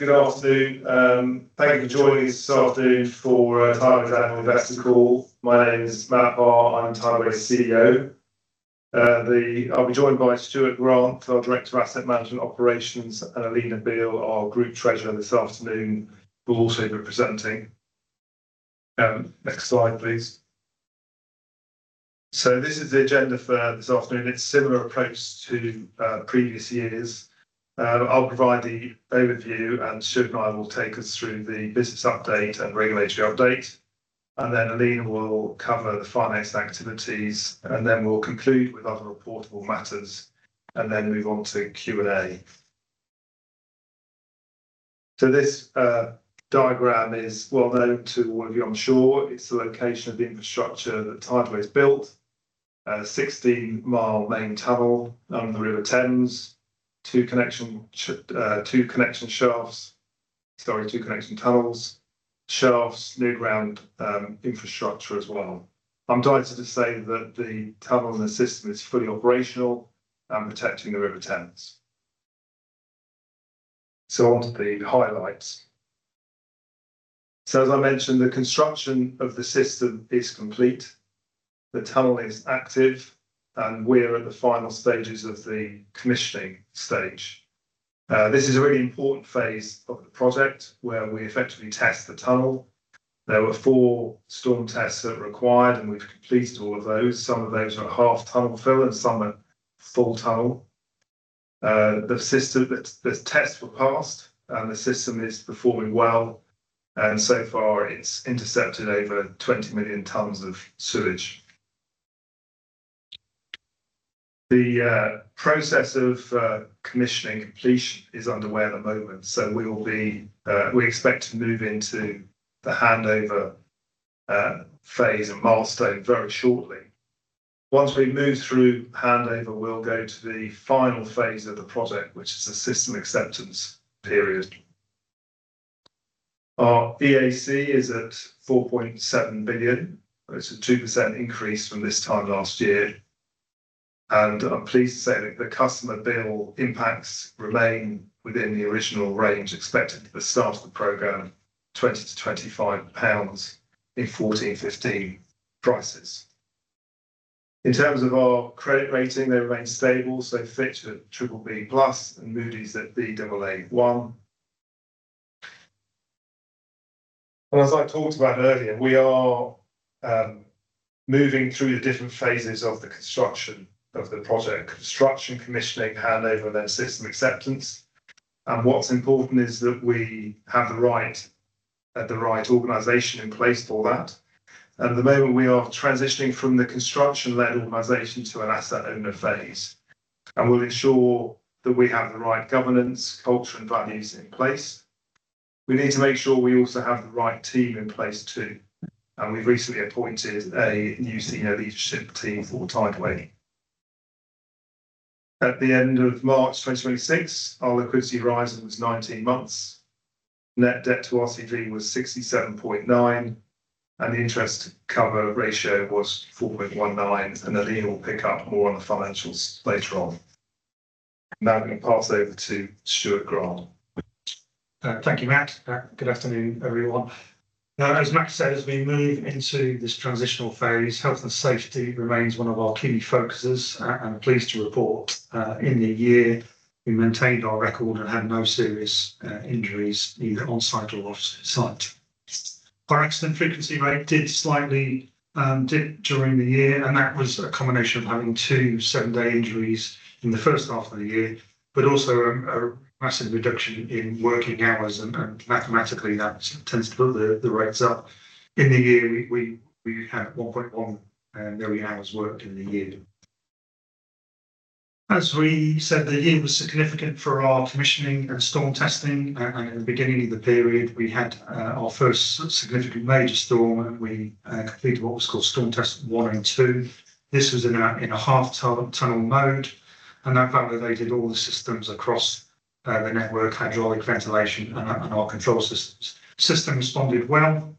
Good afternoon. Thank you for joining us this afternoon for Tideway's annual investor call. My name is Matt Barr. I'm Tideway's CEO. I'll be joined by Stuart Grant, our Director of Asset Management Operations, and Alina Beale, our Group Treasurer, this afternoon, who will also be presenting. Next slide, please. So this is the agenda for this afternoon. It's a similar approach to previous years. I'll provide the overview, and Stuart and I will take us through the business update and regulatory update. And then Alina will cover the finance activities, and then we'll conclude with other reportable matters, and then move on to Q&A. So this diagram is well known to all of you, I'm sure. It's the location of the infrastructure that Tideway's built. 16-mile main tunnel under the River Thames. Two connection tunnels, shafts, new ground infrastructure as well. I'm delighted to say that the tunnel and the system is fully operational and protecting the River Thames. So on to the highlights. So as I mentioned, the construction of the system is complete. The tunnel is active, and we're at the final stages of the commissioning stage. This is a really important phase of the project where we effectively test the tunnel. There were 4 storm tests that were required, and we've completed all of those. Some of those are half tunnel fill and some are full tunnel. The tests were passed, and the system is performing well. And so far, it's intercepted over 20 million tonnes of sewage. The process of commissioning completion is underway at the moment, so we expect to move into the handover phase and milestone very shortly. Once we move through handover, we'll go to the final phase of the project, which is the system acceptance period. Our EAC is at 4.7 billion. It's a 2% increase from this time last year. And I'm pleased to say that the customer bill impacts remain within the original range expected at the start of the programme, £20 to £25 in 14-15 prices. In terms of our credit rating, they remain stable, so Fitch at BBB+ and Moody's at Baa1. And as I talked about earlier, we are moving through the different phases of the construction of the project: construction, commissioning, handover, and then system acceptance. And what's important is that we have the right organisation in place for that. And at the moment, we are transitioning from the construction-led organisation to an asset owner phase. And we'll ensure that we have the right governance, culture, and values in place. We need to make sure we also have the right team in place too. And we've recently appointed a new senior leadership team for Tideway. At the end of March 2026, our liquidity horizon was 19 months. Net debt to RCV was 67.9, and the interest cover ratio was 4.19, and Alina will pick up more on the financials later on. Now I'm going to pass over to Stuart Grant. Thank you, Matt. Good afternoon, everyone. As Matt said, as we move into this transitional phase, health and safety remains one of our key focuses, and I'm pleased to report in the year we maintained our record and had no serious injuries either on site or off site. Our accident frequency rate did slightly dip during the year, and that was a combination of having 2 7-day injuries in the first half of the year, but also a massive reduction in working hours, and mathematically that tends to put the rates up. In the year, we had 1.1 million hours worked in the year. As we said, the year was significant for our commissioning and storm testing, and at the beginning of the period we had our first significant major storm, and we completed what was called Storm Test 1 and 2. This was in a half tunnel mode, and that validated all the systems across the network, hydraulic, ventilation, and our control systems. System responded well,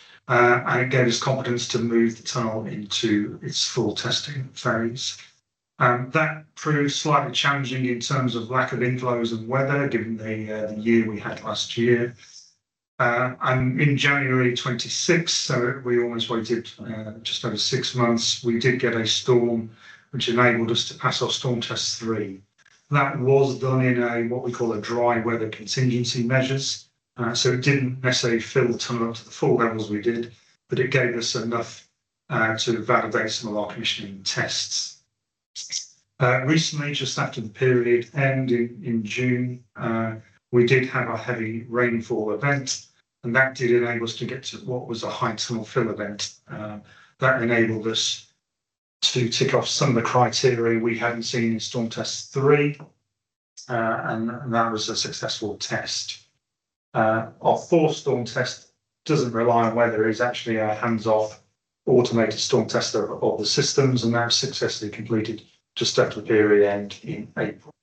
and it gave us confidence to move the tunnel into its full testing phase. That proved slightly challenging in terms of lack of inflows and weather, given the year we had last year. And in January 26, so we almost waited just over 6 months, we did get a storm which enabled us to pass our storm test 3. That was done in what we call a dry weather contingency measures. So it didn't necessarily fill the tunnel up to the full levels we did, but it gave us enough to validate some of our commissioning tests. Recently, just after the period end in June, we did have a heavy rainfall event, and that did enable us to get to what was a high tunnel fill event. That enabled us to tick off some of the criteria we hadn't seen in storm test 3, and that was a successful test. Our fourth storm test doesn't rely on weather, it's actually a hands-off automated storm test of the systems, and that was successfully completed just after the period end in April.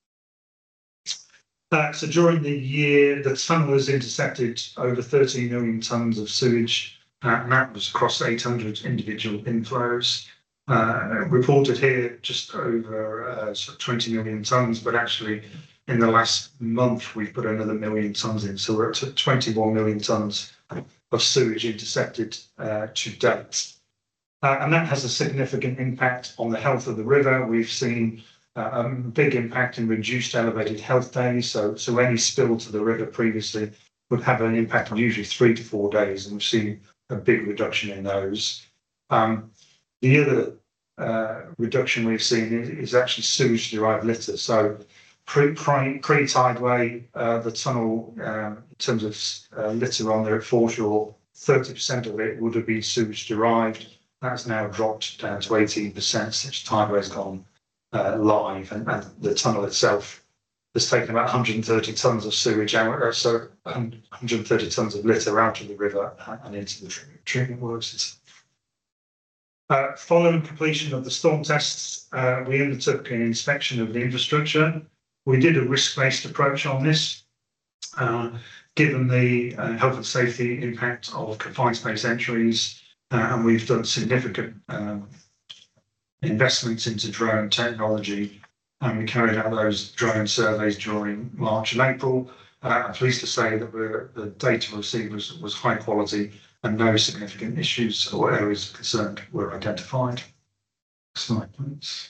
So during the year, the tunnel has intercepted over 13 million tonnes of sewage, and that was across 800 individual inflows. Reported here just over 20 million tonnes, but actually in the last month we've put another 1 million tonnes in, so we're up to 21 million tonnes of sewage intercepted to date. And that has a significant impact on the health of the river. We've seen a big impact in reduced elevated health days, so any spill to the river previously would have an impact on usually 3 to 4 days, and we've seen a big reduction in those. The other reduction we've seen is actually sewage-derived litter. So pre-tideway, the tunnel, in terms of litter on there at foreshore, 30% of it would have been sewage-derived. That's now dropped down to 18% since tideway's gone live, and the tunnel itself has taken about 130 tonnes of sewage out, so 130 tonnes of litter out of the river and into the treatment works. Following completion of the storm tests, we undertook an inspection of the infrastructure. We did a risk-based approach on this, given the health and safety impact of confined space entries, and we've done significant investments into drone technology, and we carried out those drone surveys during March and April. I'm pleased to say that the data received was high quality and no significant issues or areas of concern were identified. Slide, please.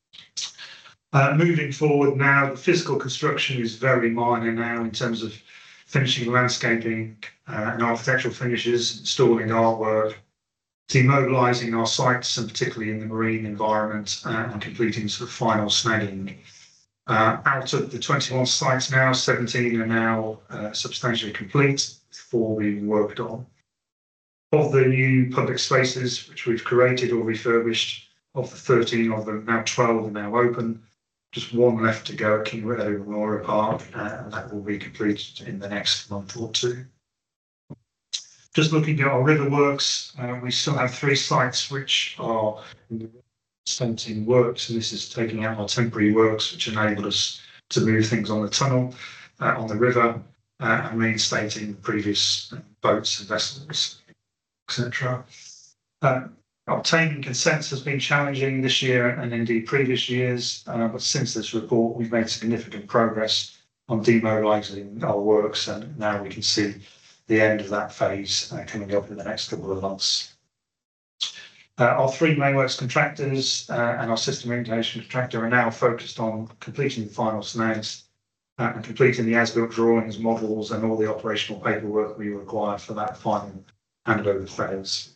Moving forward now, the physical construction is very minor now in terms of finishing landscaping and architectural finishes, installing artwork, demobilising our sites, and particularly in the marine environment, and completing sort of final snagging. Out of the 21 sites now, 17 are now substantially complete, 4 being worked on. Of the new public spaces which we've created or refurbished, of the 13 of them, now 12 are now open. Just 1 left to go at King Edward Memorial Park, and that will be completed in the next month or 2. Just looking at our river works, we still have 3 sites which are in works, and this is taking out our temporary works, which enabled us to move things on the tunnel, on the river, and reinstating previous boats and vessels, etc. Obtaining consents has been challenging this year and indeed previous years, but since this report we've made significant progress on demobilising our works, and now we can see the end of that phase coming up in the next couple of months. Our 3 main works contractors and our system integration contractor are now focused on completing the final snags and completing the as-built drawings, models, and all the operational paperwork we require for that final handover phase.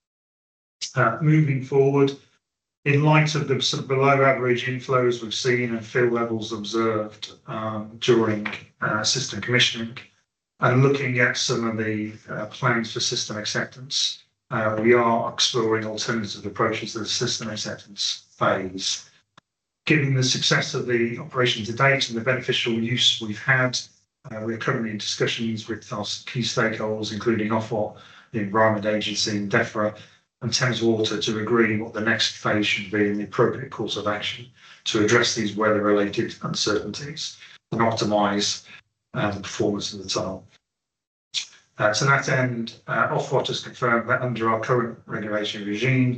Moving forward, in light of the sort of below average inflows we've seen and fill levels observed during system commissioning, and looking at some of the plans for system acceptance, we are exploring alternative approaches to the system acceptance phase. Given the success of the operation to date and the beneficial use we've had, we're currently in discussions with our key stakeholders, including Ofwat, the Environment Agency, and DEFRA, and Thames Water, to agree what the next phase should be and the appropriate course of action to address these weather-related uncertainties and optimise the performance of the tunnel. To that end, Ofwat has confirmed that under our current regulatory regime,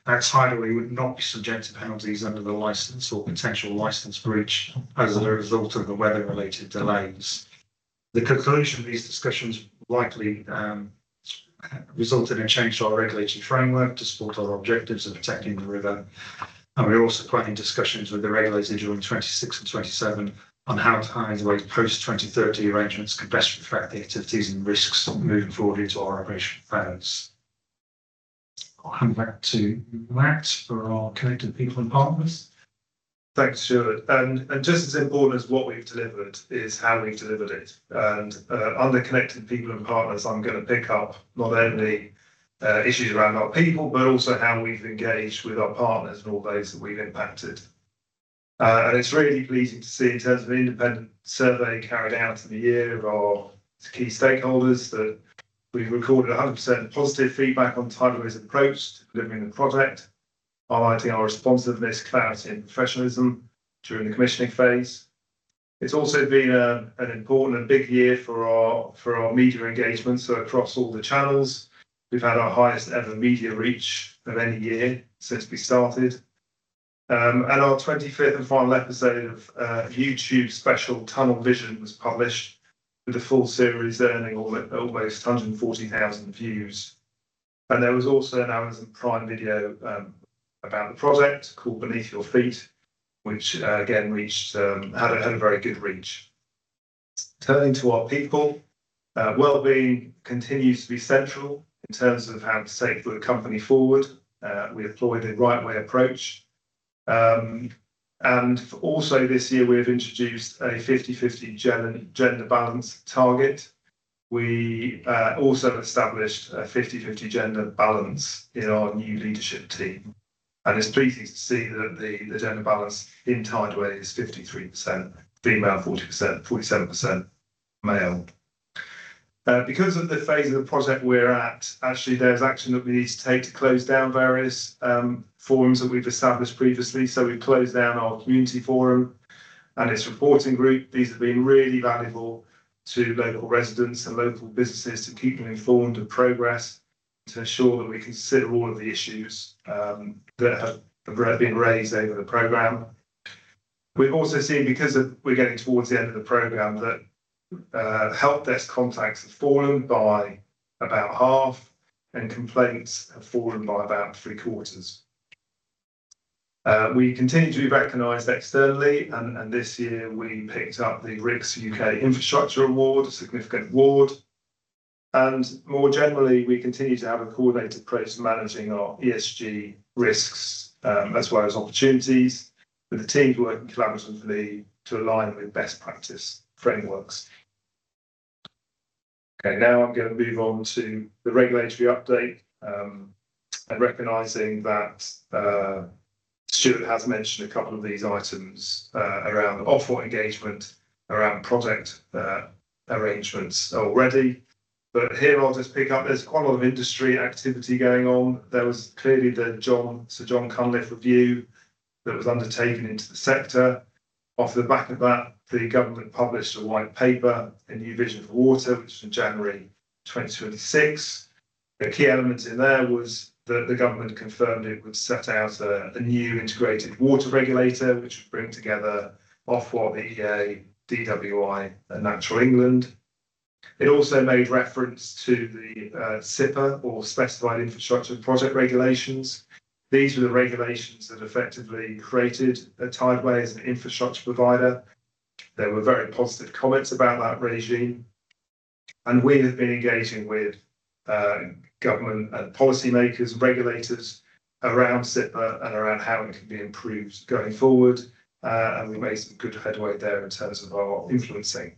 Tideway would not be subject to penalties under the licence or potential licence breach as a result of the weather-related delays. The conclusion of these discussions likely resulted in a change to our regulatory framework to support our objectives of protecting the river. And we're also planning discussions with the regulator during 26 and 27 on how Tideway's post-2030 arrangements can best reflect the activities and risks moving forward into our operational phase. I'll hand back to Matt for our connected people and partners. Thanks, Stuart. And just as important as what we've delivered is how we've delivered it. And under connected people and partners, I'm going to pick up not only issues around our people, but also how we've engaged with our partners and all those that we've impacted. And it's really pleasing to see, in terms of an independent survey carried out in the year of our key stakeholders, that we've recorded 100% positive feedback on Tideway's approach to delivering the project, highlighting our responsiveness, clarity and professionalism during the commissioning phase. It's also been an important and big year for our media engagement. So across all the channels, we've had our highest ever media reach of any year since we started. And our 25th and final episode of YouTube special Tunnel Vision was published, with the full series earning almost 140,000 views. And there was also an Amazon Prime video about the project called Beneath Your Feet, which again reached had a very good reach. Turning to our people, wellbeing continues to be central in terms of how to take the company forward. We employ the right way approach. And also this year, we've introduced a 50-50 gender balance target. We also established a 50-50 gender balance in our new leadership team. And it's pleasing to see that the gender balance in Tideway is 53% female, 40%, 47% male. Because of the phase of the project we're at, actually there's action that we need to take to close down various forums that we've established previously. So we've closed down our community forum and its reporting group. These have been really valuable to local residents and local businesses to keep them informed of progress, to ensure that we consider all of the issues that have been raised over the programme. We've also seen, because we're getting towards the end of the programme, that help desk contacts have fallen by about half and complaints have fallen by about 3/4. We continue to be recognised externally, and this year we picked up the RICS UK Infrastructure Award, a significant award. And more generally, we continue to have a coordinated approach to managing our ESG risks as well as opportunities, with the teams working collaboratively to align with best practice frameworks. Okay, now I'm going to move on to the regulatory update, and recognising that Stuart has mentioned a couple of these items around Ofwat engagement, around project arrangements already. But here I'll just pick up, there's quite a lot of industry activity going on. There was clearly the Sir John Cunliffe review that was undertaken into the sector. Off the back of that, the government published a white paper, A New Vision for Water, which was in January 2026. The key element in there was that the government confirmed it would set out a new integrated water regulator, which would bring together Ofwat, the EA, DWI and Natural England. It also made reference to the SIPA, or Specified Infrastructure Project Regulations. These were the regulations that effectively created Tideway as an infrastructure provider. There were very positive comments about that regime. And we have been engaging with government and policymakers and regulators around SIPA and around how it can be improved going forward. And we made some good headway there in terms of our influencing.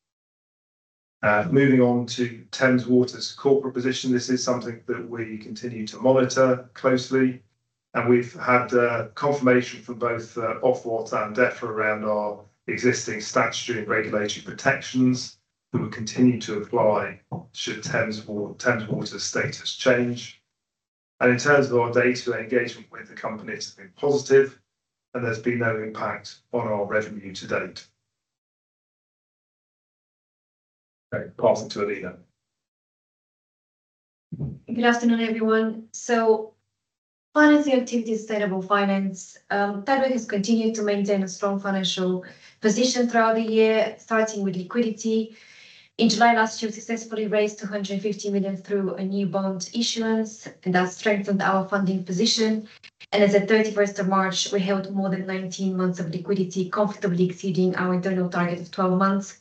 Moving on to Thames Water's corporate position, this is something that we continue to monitor closely. And we've had confirmation from both Ofwat and DEFRA around our existing statutory and regulatory protections that will continue to apply should Thames Water's status change. And in terms of our day-to-day engagement with the company, it's been positive, and there's been no impact on our revenue to date. Okay, passing to Alina. Good afternoon, everyone. So Financing activities, sustainable finance. Tideway has continued to maintain a strong financial position throughout the year, starting with liquidity. In July last year, we successfully raised 250 million through a new bond issuance, and that strengthened our funding position. And as at 31st of March, we held more than 19 months of liquidity, comfortably exceeding our internal target of 12 months.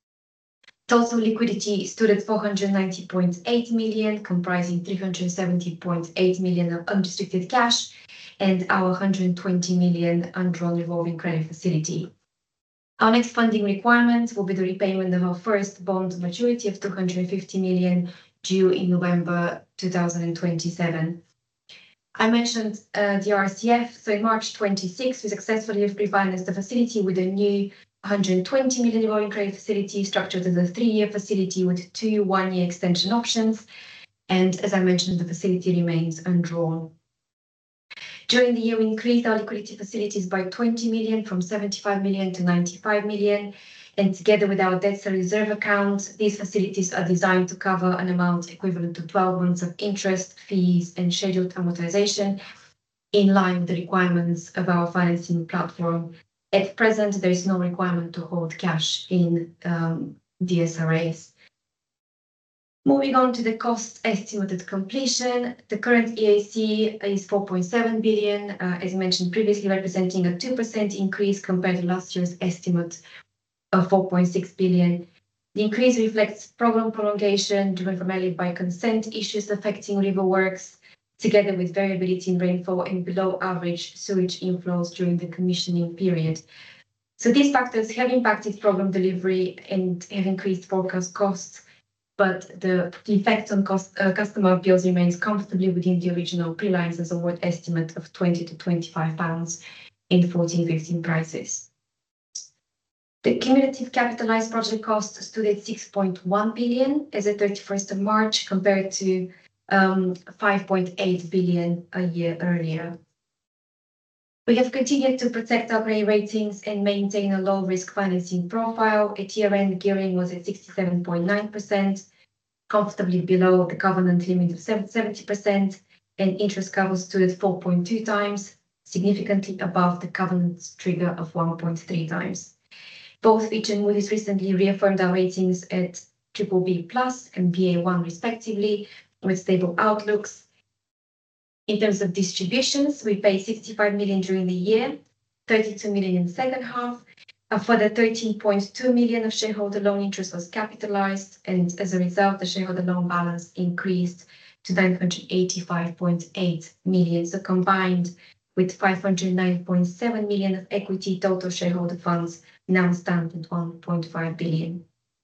Total liquidity stood at 490.8 million, comprising 370.8 million of unrestricted cash and our 120 million undrawn revolving credit facility. Our next funding requirement will be the repayment of our first bond maturity of 250 million due in November 2027. I mentioned the RCF. So in March 26, we successfully refinanced the facility with a new 120 million revolving credit facility structured as a 3-year facility with 2 one-year extension options. And as I mentioned, the facility remains undrawn. During the year, we increased our liquidity facilities by 20 million from 75 million to 95 million. And together with our debt service reserve account, these facilities are designed to cover an amount equivalent to 12 months of interest, fees, and scheduled amortization in line with the requirements of our financing platform. At present, there is no requirement to hold cash in DSRAs. Moving on to the cost estimate at completion, the current EAC is 4.7 billion, as mentioned previously, representing a 2% increase compared to last year's estimate of 4.6 billion. The increase reflects program prolongation driven primarily by consent issues affecting river works, together with variability in rainfall and below average sewage inflows during the commissioning period. So these factors have impacted program delivery and have increased forecast costs, but the effect on customer bills remains comfortably within the original pre-license award estimate of £20 to £25 in 14-15 prices. The cumulative capitalized project cost stood at 6.1 billion as at 31st of March, compared to 5.8 billion a year earlier. We have continued to protect our credit ratings and maintain a low-risk financing profile. At year-end, gearing was at 67.9%, comfortably below the covenant limit of 70%, and interest cover stood at 4.2 times, significantly above the covenant's trigger of 1.3 times. Both Fitch and Moody's recently reaffirmed our ratings at BBB+ and Ba1 respectively, with stable outlooks. In terms of distributions, we paid 65 million during the year, 32 million in the second half. A further 13.2 million of shareholder loan interest was capitalized, and as a result, the shareholder loan balance increased to 985.8 million. So combined with 509.7 million of equity, total shareholder funds now stand at 1.5 billion.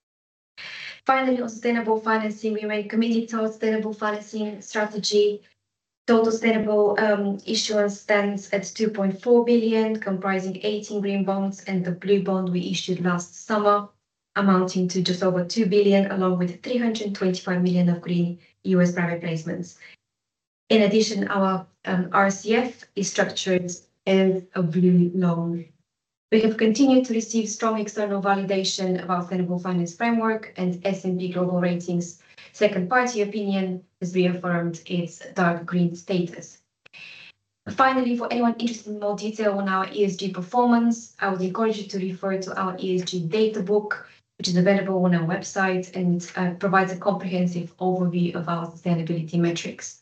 Finally, on sustainable financing, we remain committed to our sustainable financing strategy. Total sustainable issuance stands at 2.4 billion, comprising 18 green bonds and the blue bond we issued last summer, amounting to just over 2 billion, along with 325 million of green US private placements. In addition, our RCF is structured as a blue loan. We have continued to receive strong external validation of our sustainable finance framework, and S&P Global Ratings second-party opinion has reaffirmed its dark green status. Finally, for anyone interested in more detail on our ESG performance, I would encourage you to refer to our ESG data book, which is available on our website and provides a comprehensive overview of our sustainability metrics.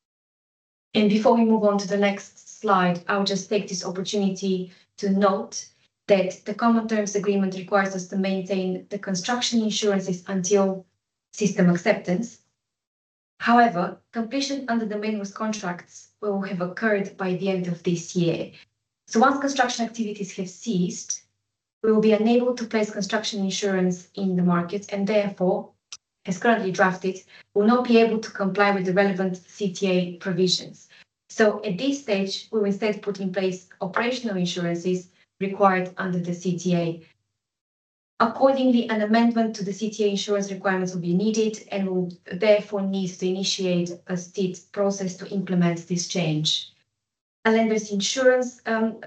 And before we move on to the next slide, I will just take this opportunity to note that the Common Terms Agreement requires us to maintain the construction insurances until system acceptance. However, completion under the main risk contracts will have occurred by the end of this year. So once construction activities have ceased, we will be unable to place construction insurance in the market, and therefore, as currently drafted, will not be able to comply with the relevant CTA provisions. So at this stage, we will instead put in place operational insurances required under the CTA. Accordingly, an amendment to the CTA insurance requirements will be needed and will therefore need to initiate a state process to implement this change. A lender's insurance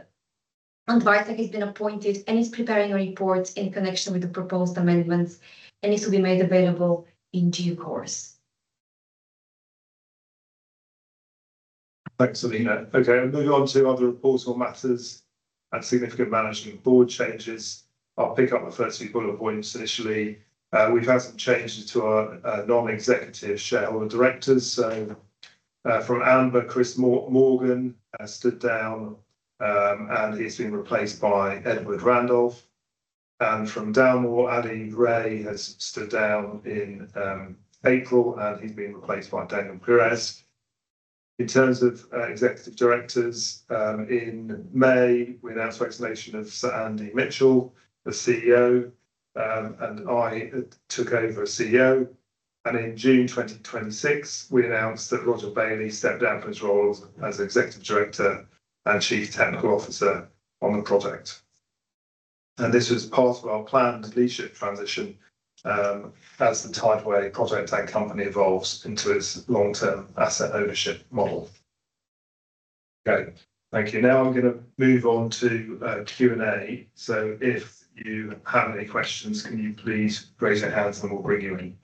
advisor has been appointed and is preparing a report in connection with the proposed amendments, and this will be made available in due course. Thanks, Alina. Okay, moving on to other reportable matters and significant management board changes. I'll pick up the first few bullet points initially. We've had some changes to our non-executive shareholder directors. So from Amber, Chris Morgan stood down and he's been replaced by Edward Randolph. And from Dalmore, Ali Ray has stood down in April and he's been replaced by Daniel Perez. In terms of executive directors, in May, we announced resignation of Sir Andy Mitchell, the CEO, and I took over as CEO. And in June 2026, we announced that Roger Bailey stepped down from his role as executive director and chief technical officer on the project. And this was part of our planned leadership transition as the Tideway project and company evolves into its long-term asset ownership model. Okay, thank you. Now I'm going to move on to Q&A. So if you have any questions, can you please raise your hands and we'll bring you in.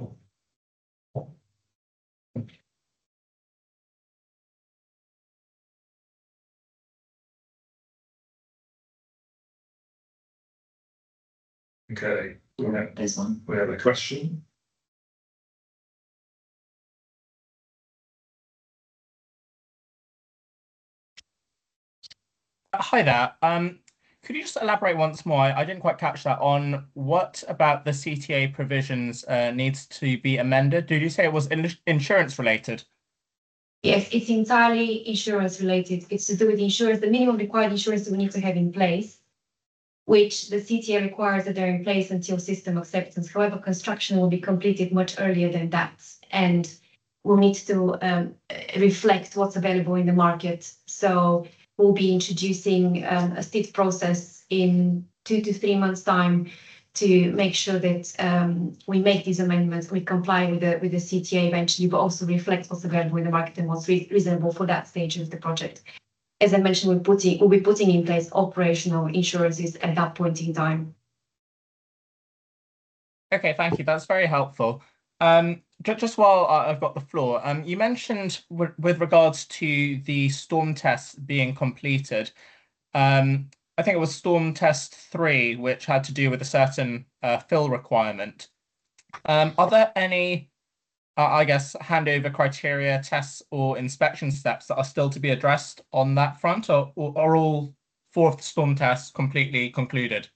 Okay, There's one. we have a question. Hi there. Could you just elaborate once more? I didn't quite catch that on what about the CTA provisions needs to be amended. Did you say it was insurance related? Yes, it's entirely insurance related. It's to do with insurance, the minimum required insurance that we need to have in place, which the CTA requires that they're in place until system acceptance. However, construction will be completed much earlier than that, and we'll need to reflect what's available in the market. So we'll be introducing a STIF process in 2 to 3 months' time to make sure that we make these amendments, we comply with the CTA eventually, but also reflect what's available in the market and what's reasonable for that stage of the project. As I mentioned, we'll be putting in place operational insurances at that point in time. Okay, thank you. That's very helpful. Just while I've got the floor, you mentioned with regards to the storm tests being completed, I think it was storm test 3, which had to do with a certain fill requirement. Are there any, I guess, handover criteria, tests or inspection steps that are still to be addressed on that front, or are all 4 storm tests completely concluded?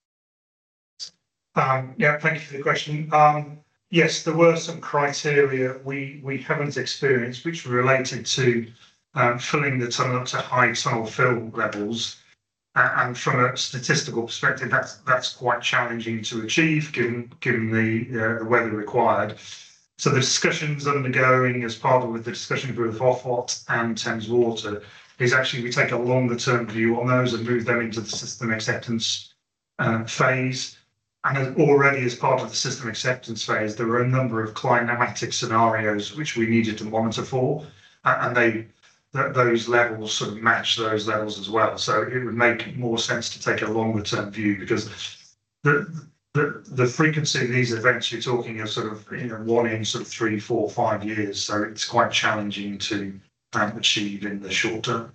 Yeah, thank you for the question. Yes, there were some criteria we haven't experienced, which were related to filling the tunnel up to high tunnel fill levels. And from a statistical perspective, that's quite challenging to achieve given the weather required. So the discussions undergoing as part of the discussions with Ofwat and Thames Water is actually we take a longer term view on those and move them into the system acceptance phase. And already as part of the system acceptance phase, there were a number of climatic scenarios which we needed to monitor for, and those levels sort of match those levels as well. So it would make more sense to take a longer term view because the frequency of these events you're talking are sort of 1 in sort of 3, 4, 5 years. So it's quite challenging to achieve in the short term.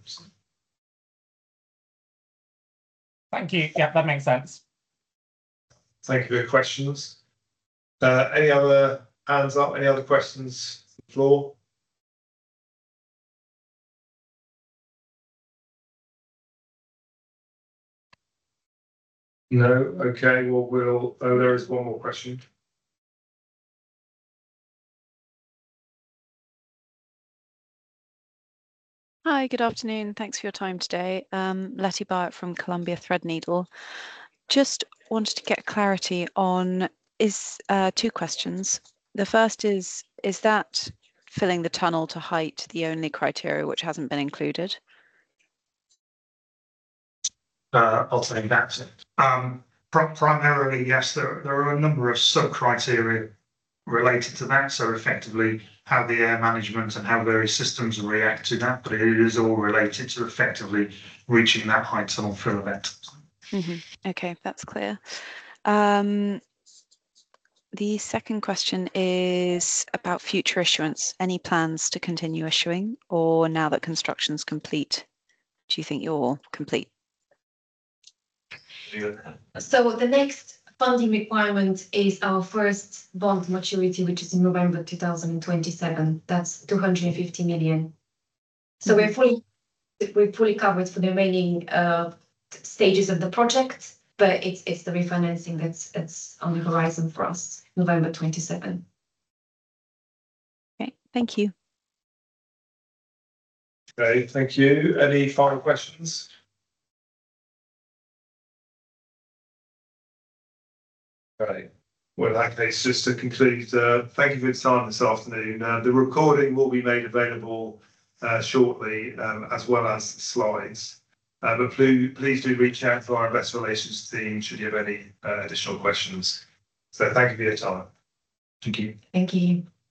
Thank you. Yeah, that makes sense. Thank you for your questions. Any other hands up? Any other questions on the floor? No? Okay, well, there is one more question. Hi, good afternoon. Thanks for your time today. Letty Barrett from Columbia Threadneedle. Just wanted to get clarity on 2 questions. The first is that filling the tunnel to height the only criteria which hasn't been included? I'll take that. Primarily, yes, there are a number of sub-criteria related to that. So effectively, how the air management and how various systems react to that, but it is all related to effectively reaching that high tunnel fill event. Okay, that's clear. The second question is about future issuance. Any plans to continue issuing, or now that construction's complete, do you think you're complete? So the next funding requirement is our first bond maturity, which is in November 2027. That's 250 million. So we're fully covered for the remaining stages of the project, but it's the refinancing that's on the horizon for us, November 27. Okay, thank you. Okay, thank you. Any final questions? Okay. Well, in that case, just to conclude, thank you for your time this afternoon. The recording will be made available shortly, as well as slides. But please do reach out to our investor relations team should you have any additional questions. So thank you for your time. Thank you. Thank you.